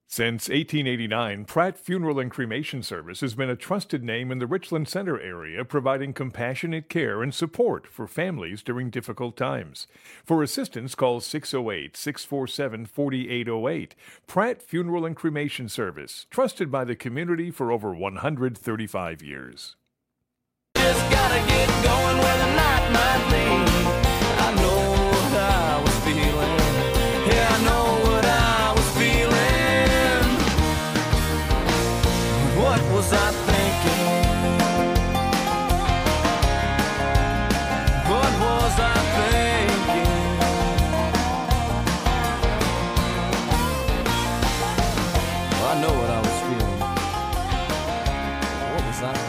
Since 1889, Pratt Funeral and Cremation Service has been a trusted name in the Richland Center area, providing compassionate care and support for families during difficult times. For assistance, call 608-647-4808. Pratt Funeral and Cremation Service, trusted by the community for over 135 years. Just gotta get going where the night might lead. I know what I was feeling. Yeah, I know what I was feeling. What was I thinking? What was I thinking? Well, I know what I was feeling. What was I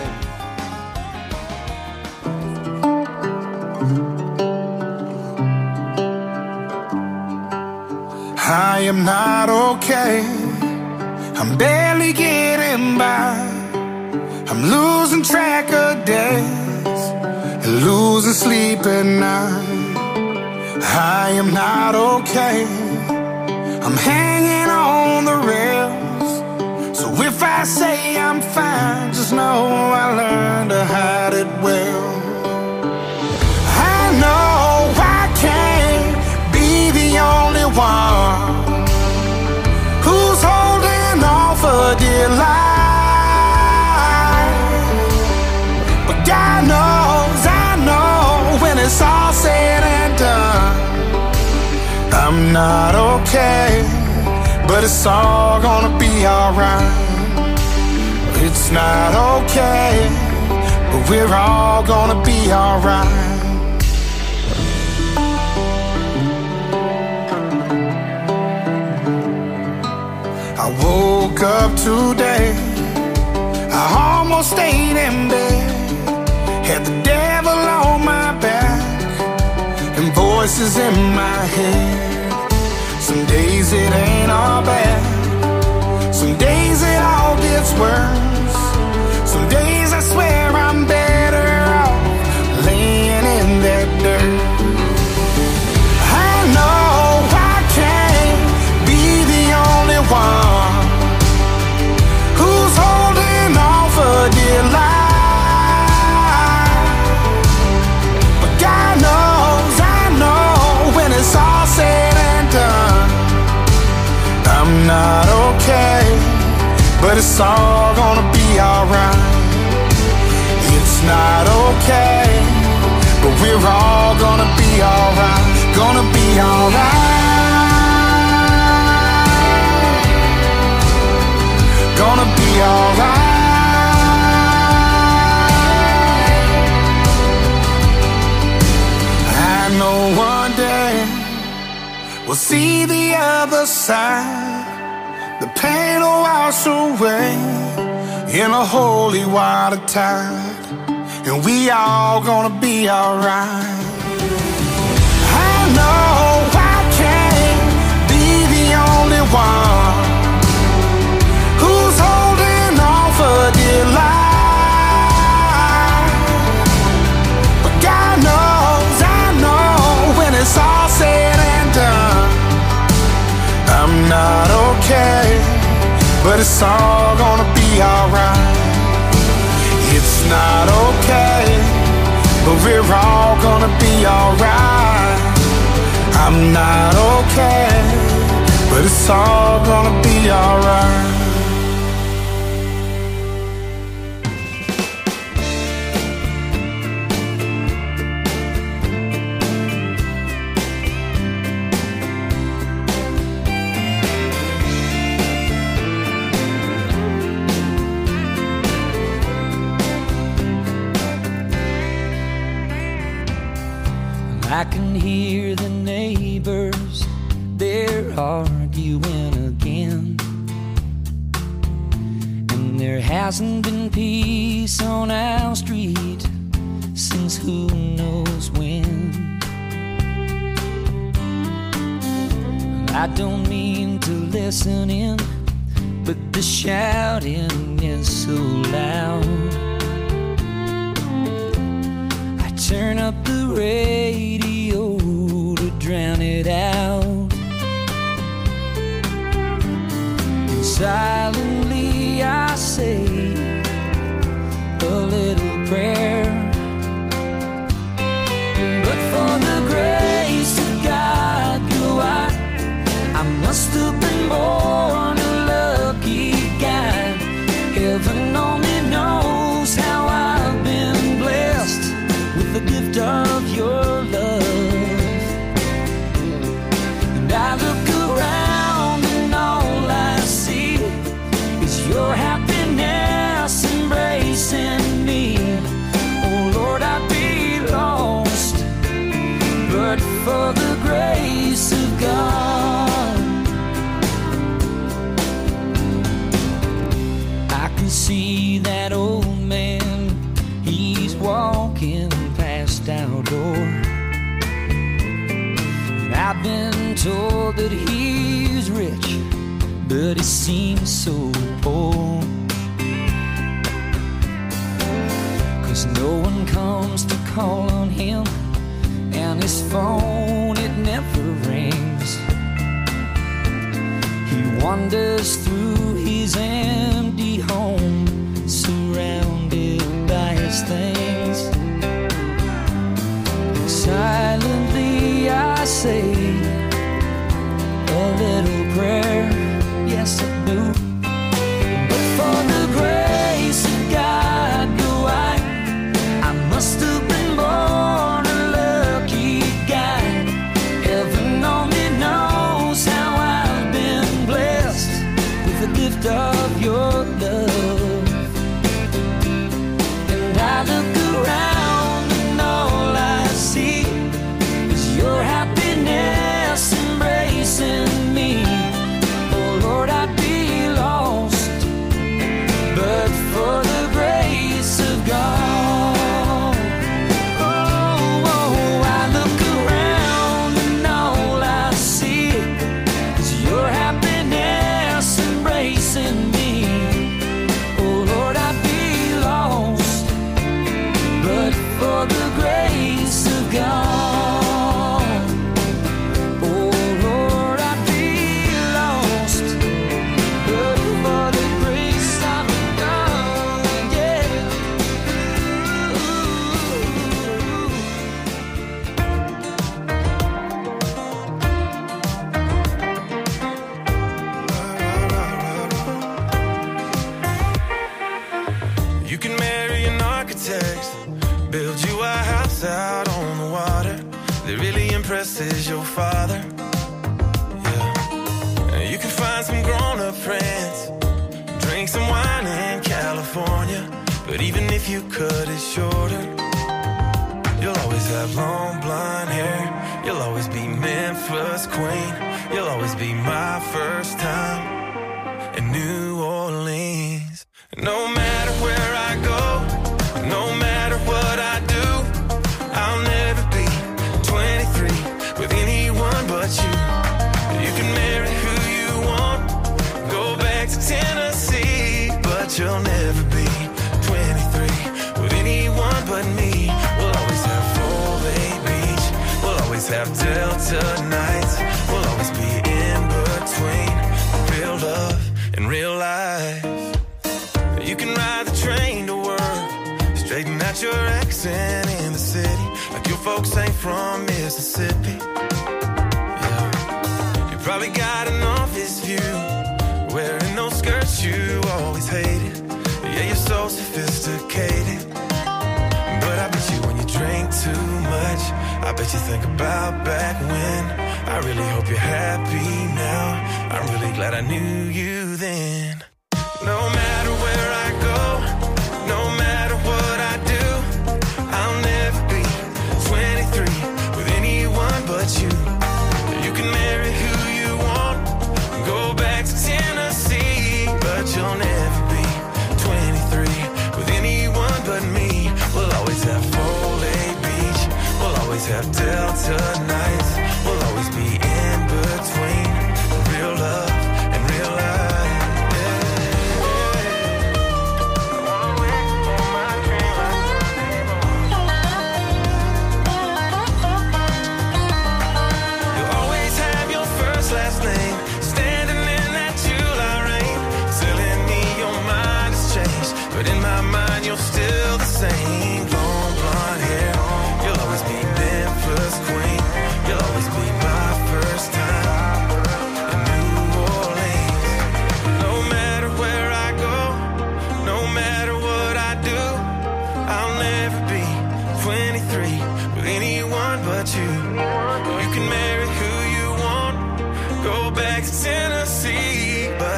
thinking? I am not okay. I'm barely getting by. I'm losing track of days and losing sleep at night. I am not okay. I'm hanging on the rails. So if I say I'm fine, just know I learned to hide it well. I know I can't be the only one who's holding on for dear life. But God knows, I know, when it's all said and done, I'm not okay, but it's all gonna be alright. It's not okay, but we're all gonna be alright. I woke up today, I almost stayed in bed, had the devil on my back and voices in my head. Some days it ain't all bad, some days it all gets worse. Some days I swear I'm better off laying in that dirt. I know I can't be the only one who's holding on for dear life. But God knows, I know, when it's all said and done, I'm not okay, but it's all gonna be alright. It's not okay, but we're all gonna be alright. Gonna be alright. Gonna be alright. I know one day we'll see the other side. The pain will wash away in a holy water tide, and we all gonna be alright. I know I can't be the only one who's holding on for dear life. But God knows, I know, when it's all said and done, I'm not okay, but it's all gonna be alright. It's not okay, but we're all gonna be alright. I'm not okay, but it's all gonna be alright. I can hear the neighbors, they're arguing again. And there hasn't been peace on our street since who knows when. I don't mean to listen in, but the shouting is so loud. I turn up the radio to drown it out. Silently I say a little prayer, but for the grace of God, I must have been born a lucky guy. Heaven only knows how I've been blessed with the gift of your love. And I look around and all I see is your happiness embracing me. Oh Lord, I'd be lost but for the grace of God. I can see that old man, he's walking past our door. And I've been told that he's rich, but he seems so poor. 'Cause no one comes to call on him, and his phone, it never rings. He wanders through his empty home, surrounded by his things. Silently I say a little prayer, yes I do. But for the grace of God, I must have been born a lucky guy. Heaven only knows how I've been blessed with the gift of your love. And I look around and all I see is your happiness embracing me. Oh Lord, I'd be lost but for the grace of God. Oh, I look around and all I see is your happiness embracing me. Oh Lord, I'd be lost but for the grace of God. Oh Lord, I'd be lost but for the grace of God. Yeah. You can marry an architect, build you a house out on the water that really impresses your father. Yeah. And you can find some grown-up friends, drink some wine in California, but even if you cut it shorter, you'll always have long blonde hair. You'll always be Memphis queen. You'll always be my first time in New Orleans. No matter where I go, no matter what I do, I'll never be 23 with anyone but you. You can marry who you want, go back to Tennessee, but you'll never be 23 with anyone but me. We'll always have Full Bay Beach, we'll always have Delta nights, we'll always be in between real love and real life. You can ride the train to work, straighten out your accent in the city, like your folks ain't from Mississippi. Yeah. You probably got an office view, wearing those skirts you always hated. Yeah, you're so sophisticated, but I bet you when you drink too much, I bet you think about back when. I really hope you're happy now, I'm really glad I knew you then. No matter where I go, no matter what I do, I'll never be 23 with anyone but you. You can marry who you want, go back to Tennessee, but you'll never be 23 with anyone but me. We'll always have Full Bay Beach, we'll always have Delta nights, we'll always be in between real love and real life. Yeah.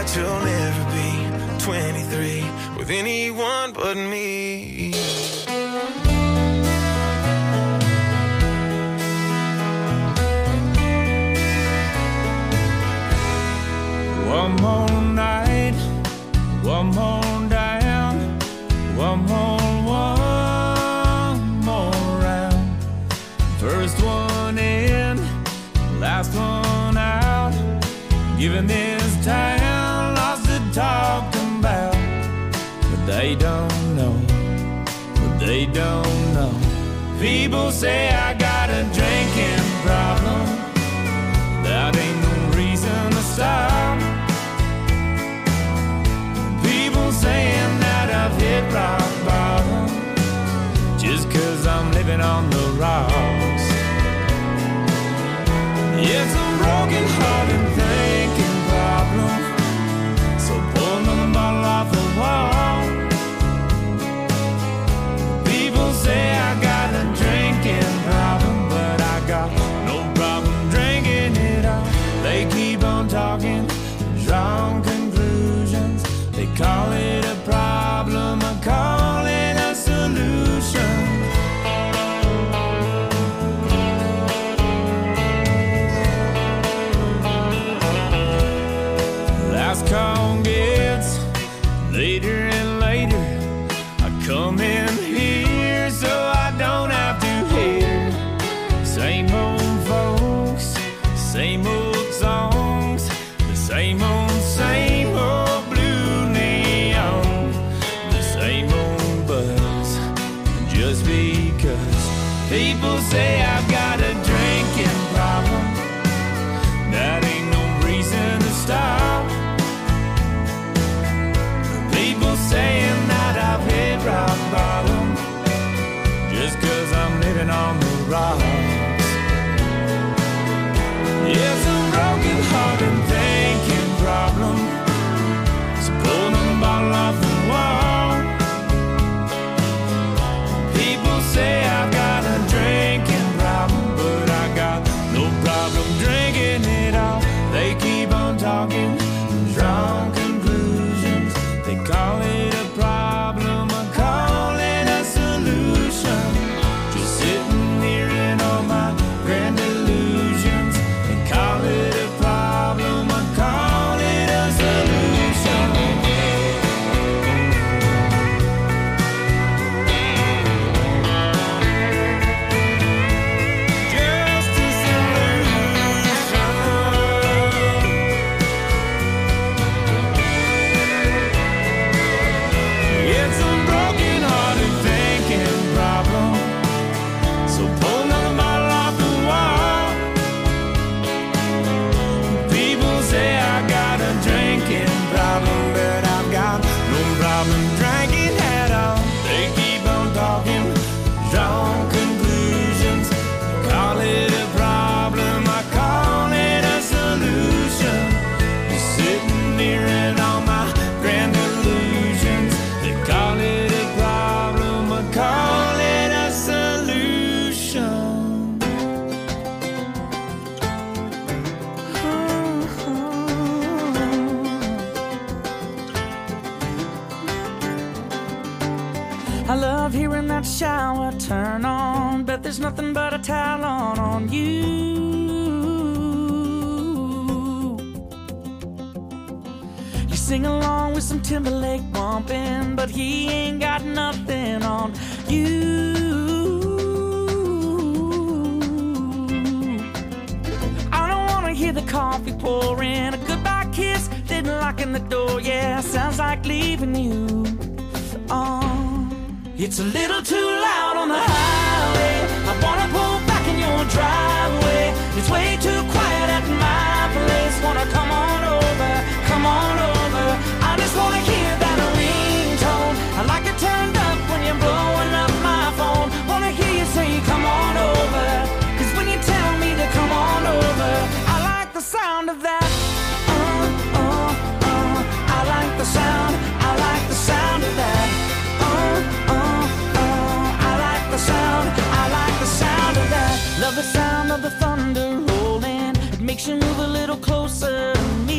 that you'll never be 23 with anyone but me. One more night, one more down, one more round. First one in, last one out. Giving this town lots to talk about. But they don't know, but they don't know. People say I got a drinking problem. That ain't no reason to stop. People saying that I've hit rock bottom just 'cause I'm living on the rocks. It's a broken hearted thinking problem, so pull another bottle off the wall. People say I got a drinking problem, but I got no problem drinking it all. They keep on talking, drawing conclusions. They call it a problem, I call it a solution. Last call gets later and later. I come in here so I don't have to hear same old folks, same old songs, the same old blue neon, the same old buzz. Just because people say I've got a drinking problem, that ain't no reason to stop. People saying that I've hit rock bottom just 'cause I'm living on the rocks. It's a broken hearted thinking problem, so pull the bottle off the wall. People say I've got a drinking problem, but I got no problem drinking it all. They keep on talking, drawing conclusions. They call it a problem, I call it a solution. Just sitting here in all my grand illusions. They call it a problem, I call it a solution. Just a solution. It's a broken hearted thinking problem, so pull another bottle off the wall. People say I got a drinking problem, but I've got no problem drinking at all. They keep on talking, drawing conclusions. They call it a problem, I call it a solution. Just sitting here in all my grand illusions. They call it a problem, I call it a solution. I love hearing that shower turn on, but there's nothing but a towel on you. You sing along with some Timberlake bumping, but he ain't got nothing on you. I don't wanna hear the coffee pouring, a goodbye kiss, then locking the door. Yeah, sounds like leaving you. It's a little too loud on the highway. I wanna pull back in your driveway. It's way too quiet at my place. Wanna come on over, come on over. I just wanna hear that ringtone. I like it turned up when you're blowing up my phone. Wanna hear you say come on over, 'cause when you tell me to come on over, I like the sound of that. I like the sound, I like the sound of that. I like the sound, I like the sound of that. Love the sound of the thunder rolling. It makes you move a little closer to me.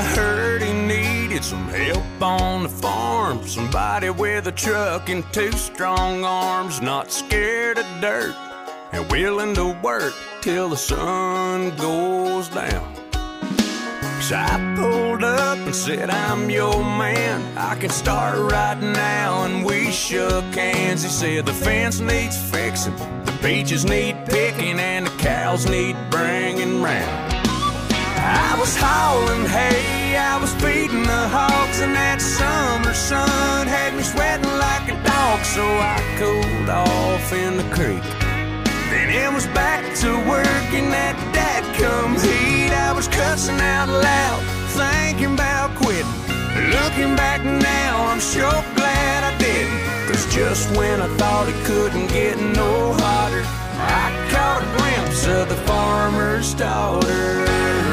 I heard he needed some help on the farm. Somebody with a truck and 2 strong arms, not scared of dirt and willing to work till the sun goes down. So I pulled up and said, I'm your man, I can start right now. And we shook hands. He said the fence needs fixing, the peaches need picking, and the cows need bringing round. I was hauling hay, I was feeding the hogs, and that summer sun had me sweating like a dog. So I cooled off in the creek. Then it was back to work in that dadgum heat. I was cussing out loud, thinking about quitting. Looking back now, I'm sure glad I didn't. Cause just when I thought it couldn't get no hotter, I caught a glimpse of the farmer's daughter.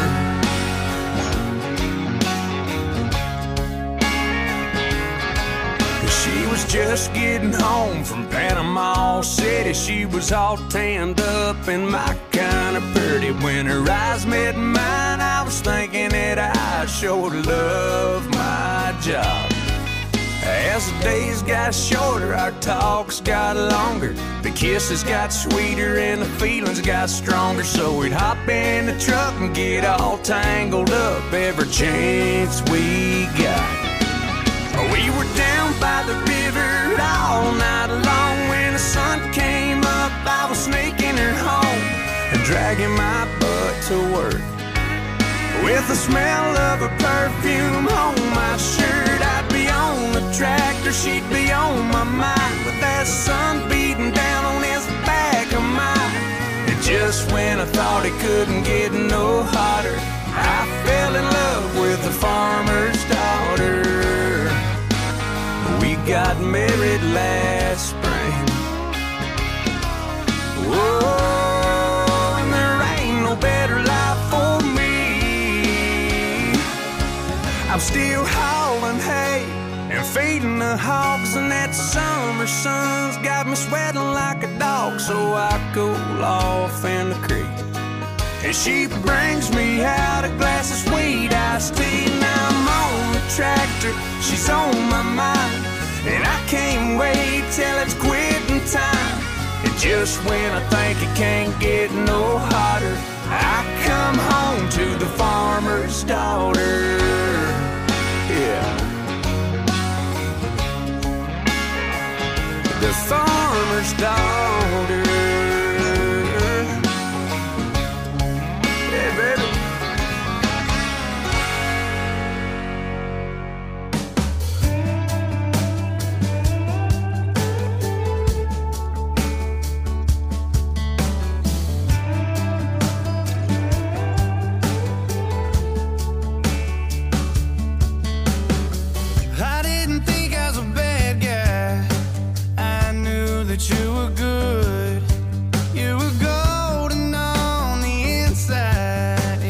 She was just getting home from Panama City. She was all tanned up and my kind of pretty. When her eyes met mine, I was thinking that I sure love my job. As the days got shorter, our talks got longer. The kisses got sweeter and the feelings got stronger. So we'd hop in the truck and get all tangled up every chance we got. We were down by the river all night long. When the sun came up, I was sneaking her home and dragging my butt to work. With the smell of her perfume on my shirt, I'd be on the tractor, she'd be on my mind, with that sun beating down on his back of mine. And just when I thought it couldn't get no hotter, I fell in love with the farmer's daughter. We got married last spring. Whoa, and there ain't no better life for me. I'm still hauling hay and feeding the hogs, and that summer sun's got me sweating like a dog. So I cool off in the creek, and she brings me out a glass of sweet iced tea. Now I'm on the tractor, she's on my mind, and I can't wait till it's quitting time. And just when I think it can't get no hotter, I come home to the farmer's daughter. Yeah, the farmer's daughter. Yeah, baby. You were good, you were golden on the inside.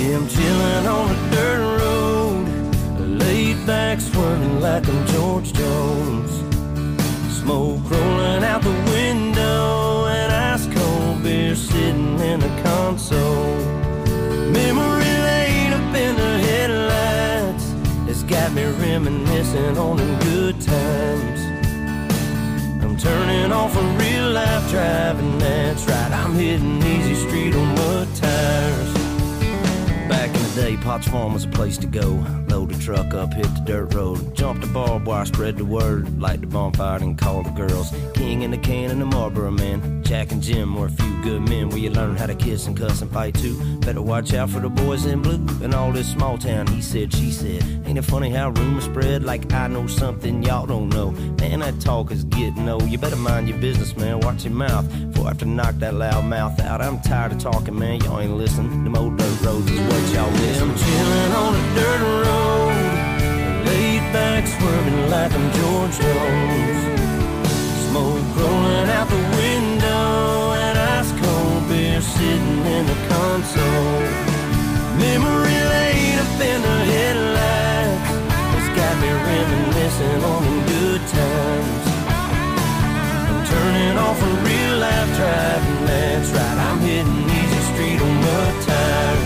Yeah, I'm chilling on a dirt road, laid back swerving like I'm George Jones. Smoke rolling out the window and ice cold beer sitting in the console. Memory lane up in the headlights, it's got me reminiscing on them good times. I'm turning off a real life driving, that's right, I'm hitting easy street on mud tires. Back in the day, Potts Farm was a place to go. Load the truck up, hit the dirt road, jump the barbed wire, spread the word, light the bonfire and call the girls. King in the can and the Marlboro man, Jack and Jim were a few good men where you learn how to kiss and cuss and fight too. Better watch out for the boys in blue and all this small town he said, she said. Ain't it funny how rumors spread like I know something y'all don't know? Man, that talk is getting old. You better mind your business, man, watch your mouth before I have to knock that loud mouth out. I'm tired of talking, man, y'all ain't listening. Them old dirt roads is what y'all miss. I'm chilling on a dirt road, laid back swerving like I'm George Jones. Smoke rolling out the window and ice cold beer sitting in the console. Memory lane up in the headlights, it's got me reminiscing on them good times. I'm turning off a real life driving, that's right, I'm hitting easy street on mud tires.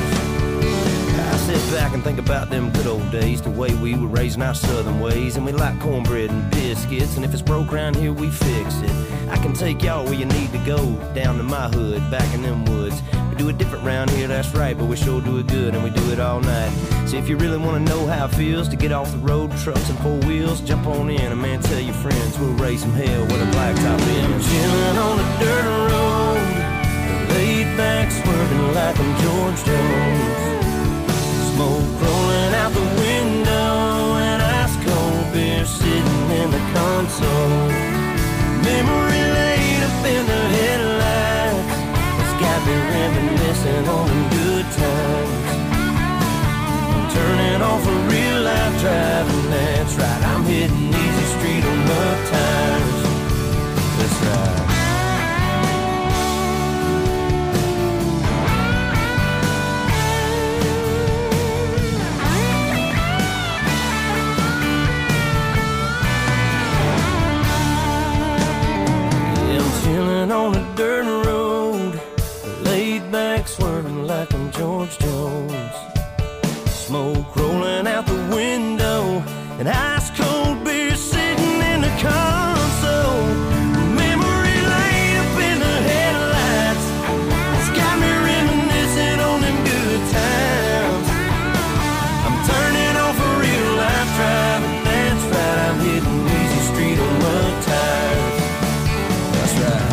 Sit back and think about them good old days, the way we were raising our southern ways. And we like cornbread and biscuits, and if it's broke around here, we fix it. I can take y'all where you need to go, down to my hood, back in them woods. We do it different round here, that's right, but we sure do it good, and we do it all night. So if you really want to know how it feels to get off the road, trucks and four wheels, jump on in, and man, tell your friends we'll raise some hell with a blacktop in. I'm chilling on a dirt road, laid back swerving like I'm George Jones. Smoke rolling out the window and ice cold beer sitting in the console. Memory lane up in the headlights, it's got me reminiscing on them good times. I'm turning off a real life driving, that's right, I'm hitting easy street on mud tires. That's right. On a dirt road, laid back swerving like I'm George Jones. Smoke rolling out the window and ice cold beer sitting in the console. Memory lane up in the headlights, it's got me reminiscing on them good times. I'm turning off a real life driving, that's right, I'm hitting easy street on mud tires. That's right.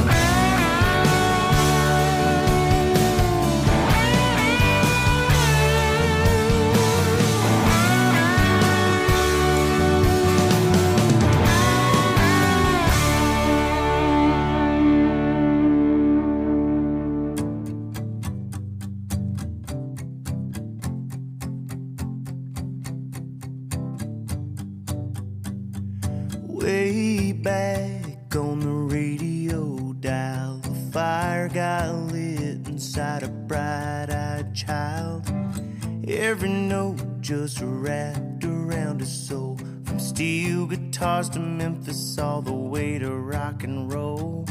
Way back on the radio dial, the fire got lit inside a bright-eyed child. Every note just wrapped around his soul, from steel guitars to Memphis all the way to rock and roll.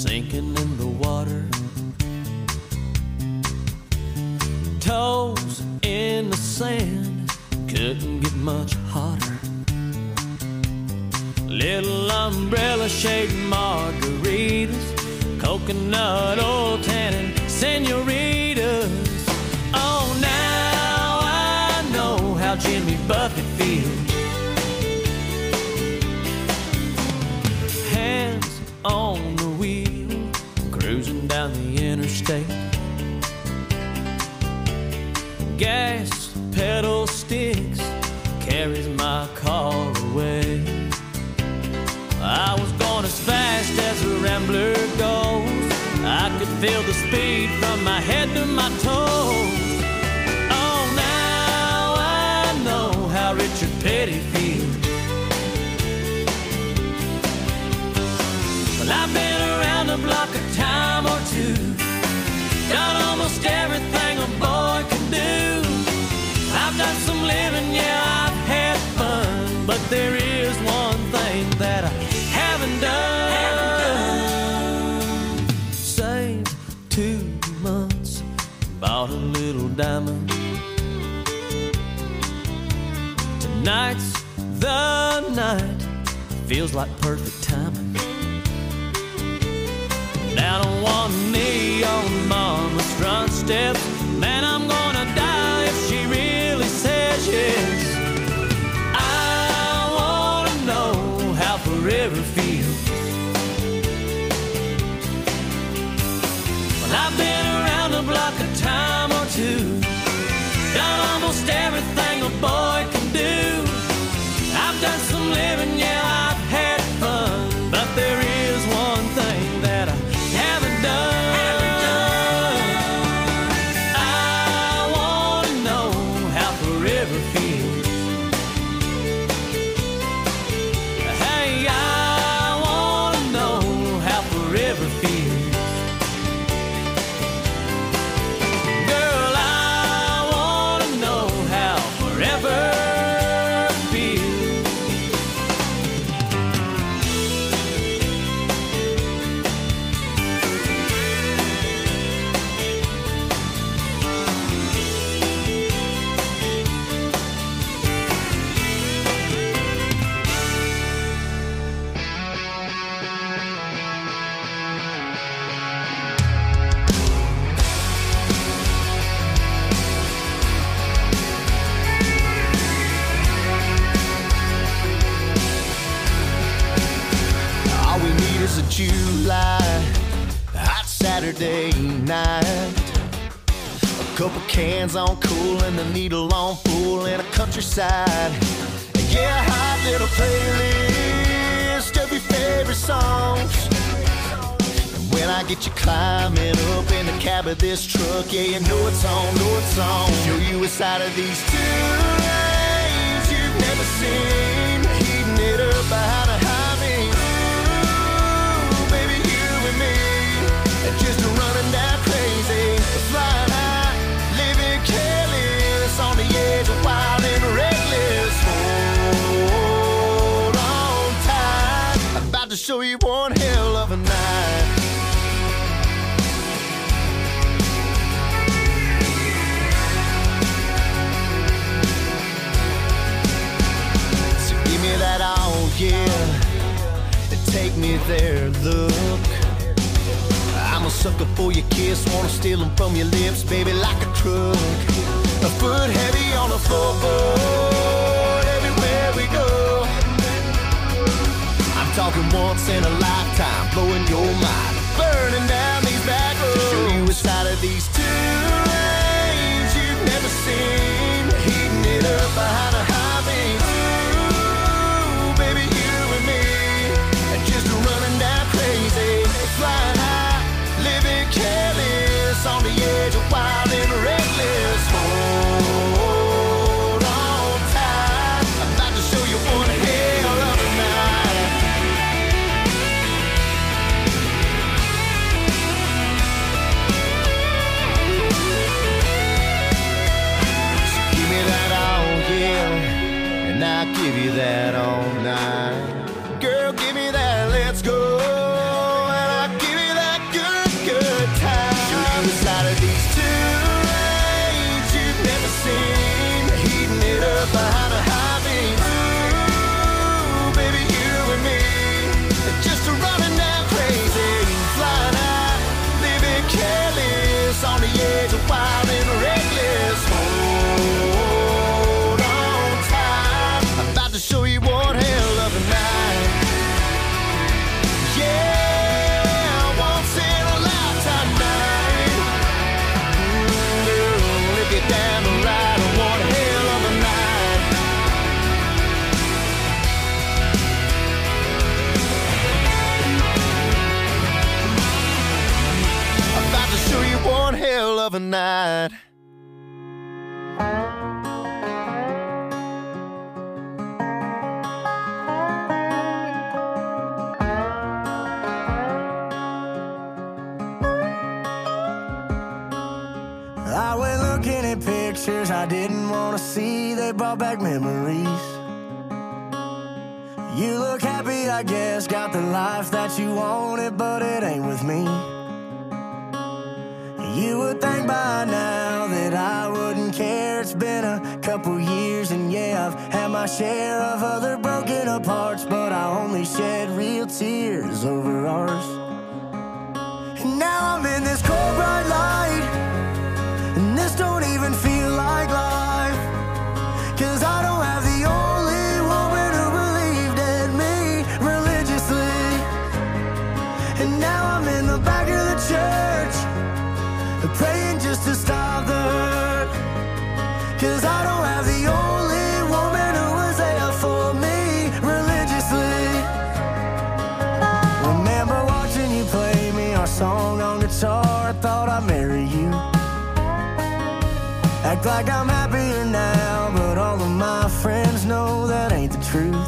sinking in the water. Toes in the sand, couldn't get much hotter. Little umbrella shaped margaritas, coconut oil tanning senoritas. Oh, now I know how Jimmy Buffett feels. Hands on the wheel, cruising down the interstate. Gas pedal sticks, carries my car away. I was going as fast as a rambler goes. I could feel the speed from my head to my toes. Oh, now I know how Richard Petty feels. Well, I've been around the block a time or two, done almost everything a boy can do. I've done some living, yeah, I've had fun, but there is one thing that I haven't done. Saved 2 months, bought a little diamond. Tonight's the night, feels like perfect timing. Down on one knee on mama's front steps, man, I'm gonna die if she really says yes. I wanna know how forever feels. Well, I've been around the block a time or two, done almost everything a boy can do. I've done some living, yeah, I've had fun, but there is one thing that I haven't done. I wanna know how forever feels. Hey, I wanna know how forever feels. Girl, I wanna know how forever feels. All we need is a July hot Saturday night, a couple cans on cool and the needle on full in a countryside. Yeah, a hot little playlist of your favorite songs. And when I get you climbing up in the cab of this truck, yeah, you know it's on, know it's on. Show you a side of these 2 lanes you've never seen, heating it up behind a high beam. Ooh, baby, you and me, and just running down crazy, flying high, living careless, on the edge of wild and reckless. Hold on tight, I'm about to show you one hell of a night. So give me that all, yeah, and take me there, look. I'm a sucker for your kiss, wanna steal them from your lips, baby, like a truck. A foot heavy on the floorboard, everywhere we go. I'm talking once in a lifetime, blowing your mind, burning down these back roads. Show you a side of these 2 lanes you've never seen, heating it up behind a high beam. Ooh, baby, you and me, and just running down crazy, flying high, living careless, on the edge of wild and reckless. Hold on tight, I'm about to show you one hell of a night. to show you one hell of a night. I went looking at pictures I didn't want to see. They brought back memories. You look happy, I guess, got the life that you wanted, but it ain't with me. You would think by now that I wouldn't care. It's been a couple years and yeah, I've had my share of other broken aparts, but I only shed real tears over ours. And now I'm in this cold bright light, and this don't even feel like life, 'cause I don't have the only woman who believed in me religiously. And now I'm in the back of the church, praying just to stop the hurt, 'cause I don't have the only woman who was there for me religiously. Remember watching you play me our song on guitar, I thought I'd marry you. Act like I'm happier now, but all of my friends know that ain't the truth.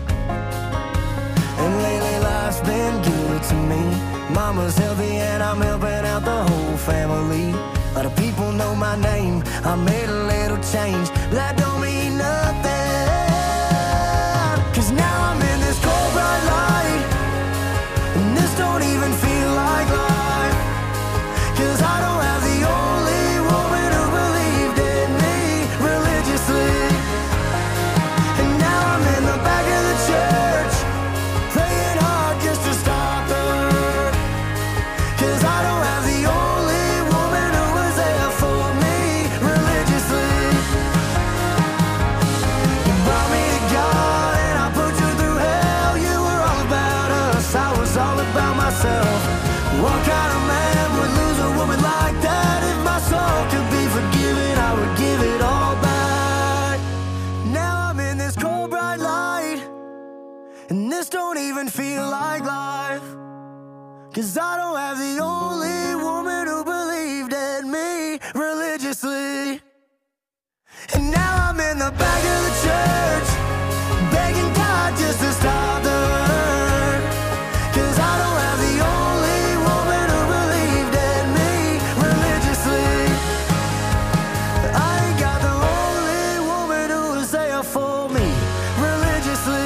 And lately life's been good to me. Mama's healthy and I'm helping out the whole family. A lot of people know my name, I made a little change, but that don't mean nothing, 'cause now I'm in this cold bright light, and this don't even feel like life, 'cause I don't have the only woman who believed in me religiously. And now I'm in the back of the church, praying hard just to stop the hurt, 'cause I don't have the only woman who was there for me religiously. You brought me to God and I put you through hell. You were all about us, I was all about myself. What kind of man would lose a woman like that? If my soul could be forgiven, I would give it all back. Now I'm in this cold bright light, and this don't even feel like life, 'cause I don't have the only woman who believed in me religiously. And now I'm in the back of the church, begging God just to stop the hurt, 'cause I don't have the only woman who believed in me religiously. I ain't got the only woman who was there for me religiously.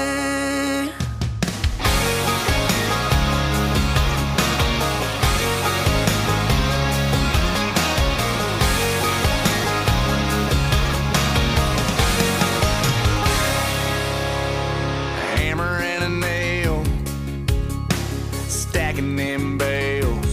Hammer and a nail, stacking them bales.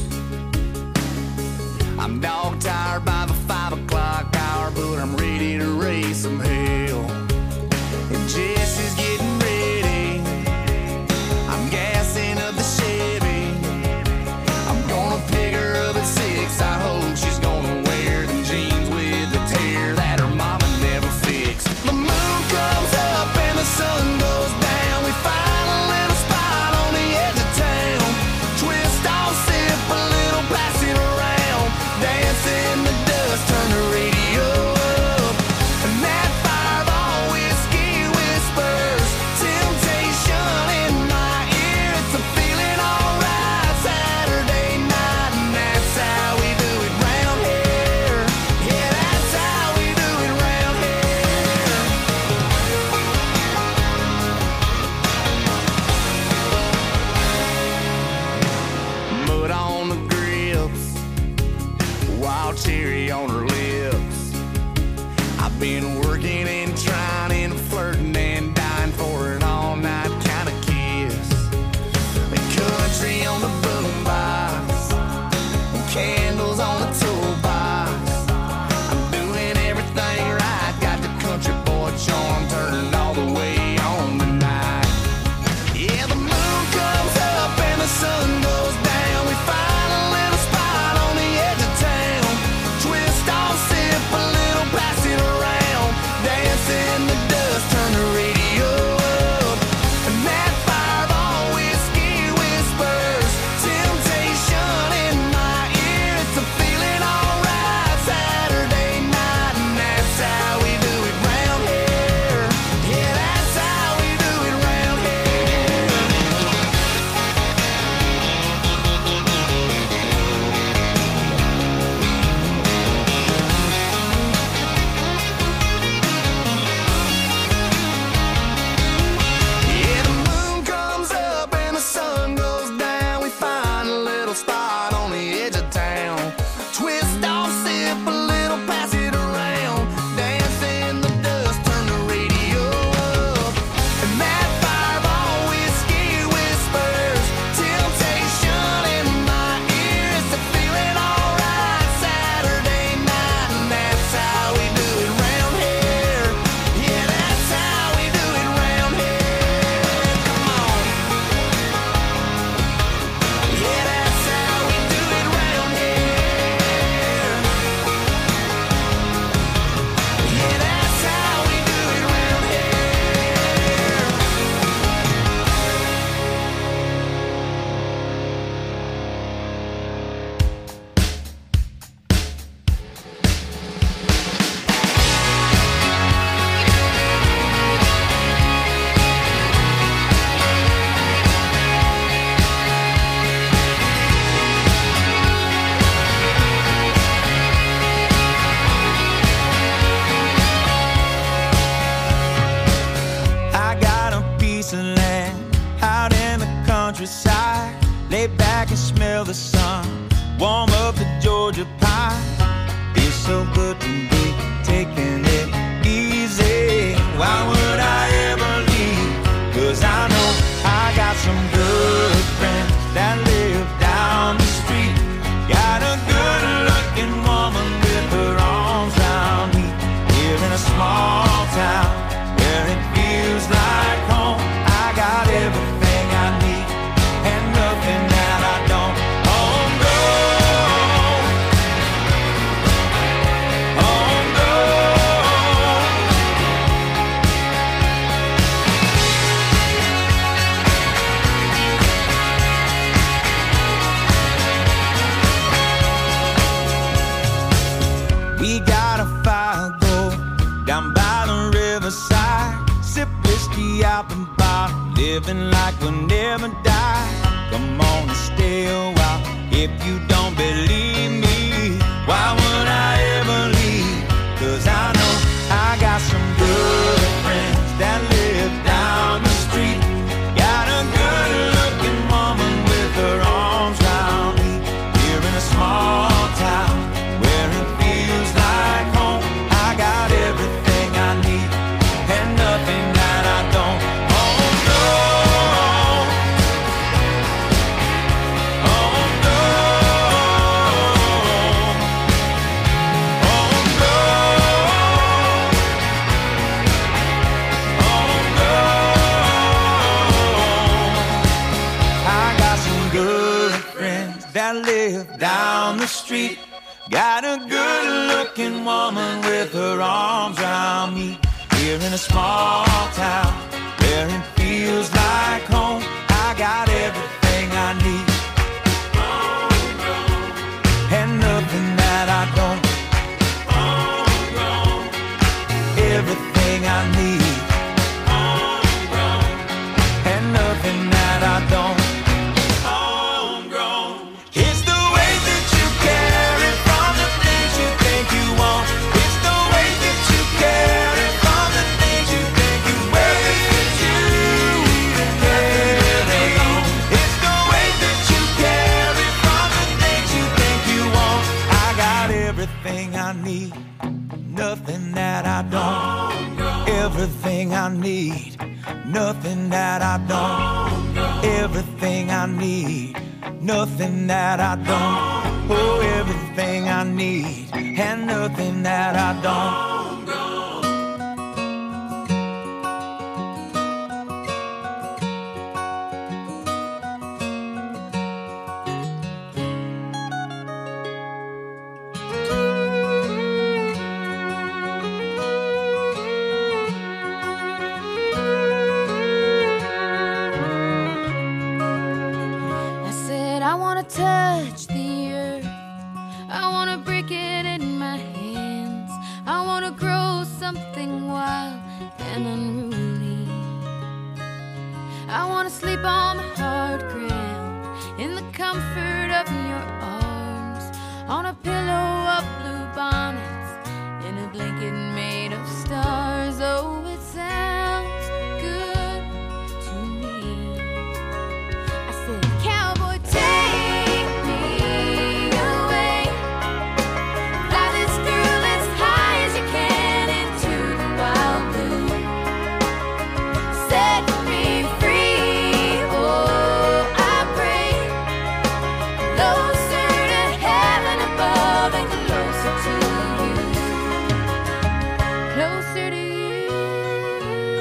I'm dog tired by the 5 o'clock hour, but I'm ready to raise some hell. And Jesse's getting ready, I'm gassing up the Chevy. I'm gonna pick her up at 6, I hope she's gonna wear them jeans with the tear that her mama never fixed. The moon comes up and the sun goes down, we find a little spot on the edge of town. Twist off, sip a little, pass it around, dance in the dust, turn the radio up, and that Fireball whiskey whispers temptation in my ear. It's a feeling alright Saturday night, and that's how we do it round here. Yeah, that's how we do it round here. Mud on the grips, wild cherry on her lips. I've been working and trying and flirting and dying for an all-night kind of kiss. The country on the boombox, candles on the toolbox. I'm doing everything right, got the country boy charm turned all the way on tonight. Yeah, the moon comes up and the sun goes down, we find a little spot on the edge of town. Twist off, sip a little, pass it around, dance sun, warm up the Georgia pie. Feels so good to be taking it easy. Why would I ever leave? 'Cause I know I got some good friends that live down the street. Got a good-looking woman with her arms round me. Here in a small town where it feels like home. I got everything I need and nothing that I don't. We got a fire go down by the riverside. Sip whiskey out the bottle, living like we'll never die. Come on and stay a while if you don't believe me. Why would I ever leave? 'Cause I know I got some good friends that live down the street. Got a good-looking woman with her arms round me. Here in a small town where it feels like home. I got everything I need and nothing that I don't. Oh no, oh no, oh no, oh no. I got some good friends that live down the street. Got a good-looking woman with her arms around me. Here in a small town where it feels like home. I got everything I need and nothing that I don't. Everything I need and nothing that I don't. It's the way that you carry from the things you think you want. It's the way that you carry from the things you think you wear. It's you carry. It's the way that you carry from the things you think you want. I got everything I need, nothing that I don't. Everything I need, nothing that I don't. Everything I need, nothing that I don't. Oh, everything I need and nothing that I don't. I said I wanna touch the earth, I wanna break it in my hands, I wanna grow something wild and unruly. I wanna sleep on the hard ground in the comfort of your arms, on a pillow of blue bonnets, in a blanket made of stars. Oh, it sounds good to me. I said, cowboy, take me away. Fly this girl as high as you can into the wild blue. Set me free, oh, I pray. Closer to heaven above and closer to you. Closer to you.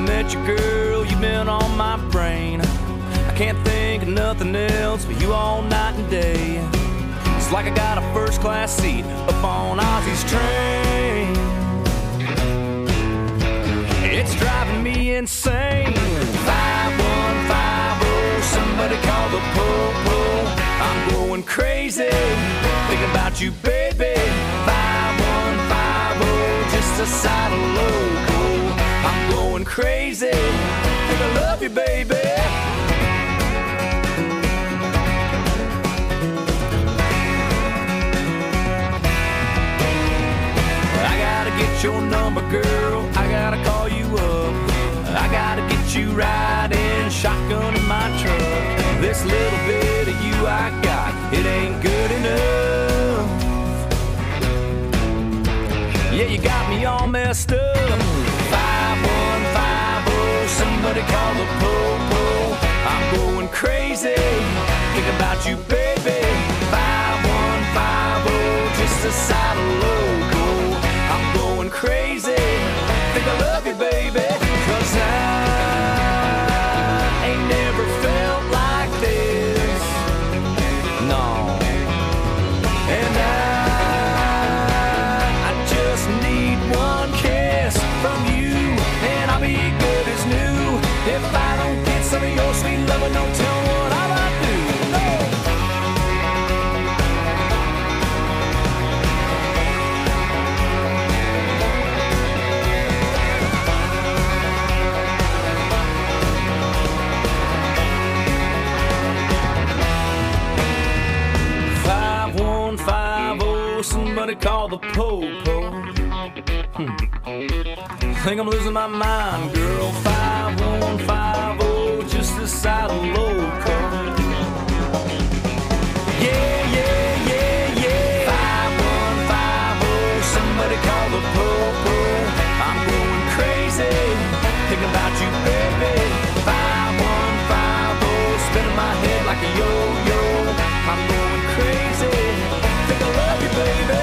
met you, girl, you've been on my brain. I can't think of nothing else but you all night and day. It's like I got a first-class seat up on Ozzy's train. It's driving me insane. 5150, somebody call the po-po. I'm going crazy, thinking about you, baby. 5150, just a side of loco. I'm going crazy, think I love you, baby. I gotta get your number, girl, I gotta call you up. I gotta get you riding shotgun in my truck. This little bit of you I got, it ain't good enough. Yeah, you got me all messed up. 5150, somebody call the po-po. I'm going crazy, think about you, baby. 5150, just a side of loco. I'm going crazy, think I love you, baby. 'Cause I ain't never felt like this, no. And I just need one kiss from you, and I'll be good as new. If I don't get some of your sweet loving, don't tell me what I might do. No. Somebody call the po-po. Think I'm losing my mind, girl. 5150, just a side of loco. Yeah, yeah, yeah, yeah. 5150, somebody call the po-po. I'm going crazy, thinking about you, baby. 5150, spinning my head like a yo-yo. I'm going crazy, think I love you, baby.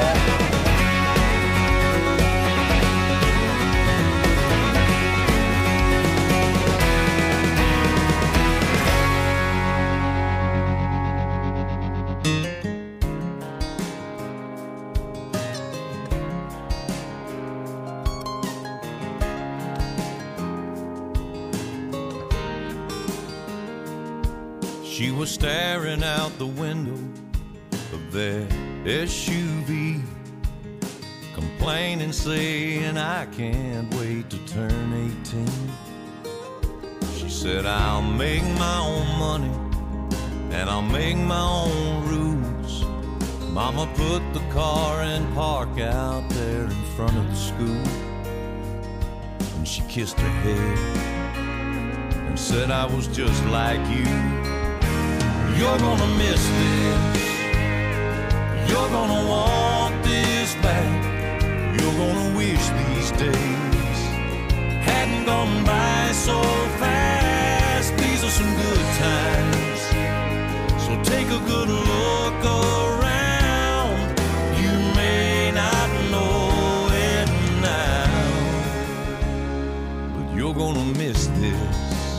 She was staring out the window of their SUV, complaining, saying, I can't wait to turn 18. She said, I'll make my own money and I'll make my own rules. Mama put the car in park out there in front of the school, and she kissed her head and said, I was just like you. You're gonna miss this, you're gonna want this back. You're gonna wish these days hadn't gone by so fast. These are some good times, so take a good look around. You may not know it now, but you're gonna miss this.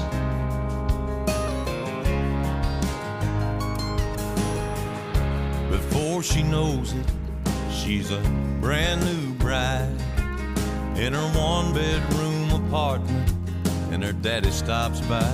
Before she knows it, she's a brand new bride in her one-bedroom apartment, and her daddy stops by.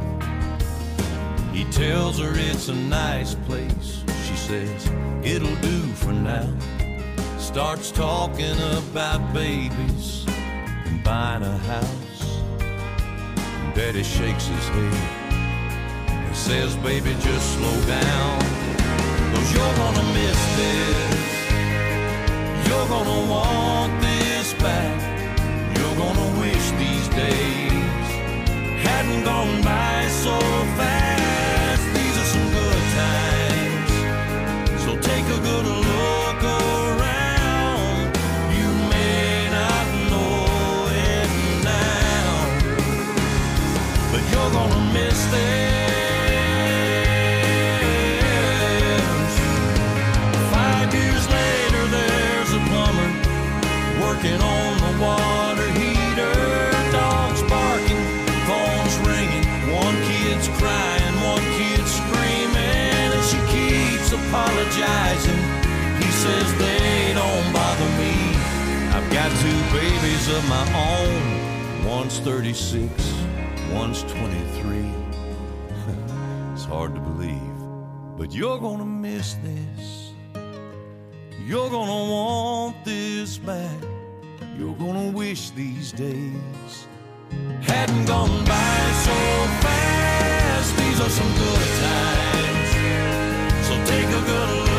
He tells her it's a nice place. She says, it'll do for now. Starts talking about babies and buying a house. Daddy shakes his head and says, baby, just slow down. 'Cause you're gonna miss this, you're gonna want this back. You're gonna wish these days hadn't gone by so fast. These are some good times, so take a good look around. You may not know it now, but you're gonna miss this. Working on the water heater, dogs barking says they don't bother me. I've got 2 babies of my own. One's 36, one's 23. It's hard to believe, but you're gonna miss this. You're gonna want this back. You're gonna wish these days hadn't gone by so fast. These are some good times, so take a good look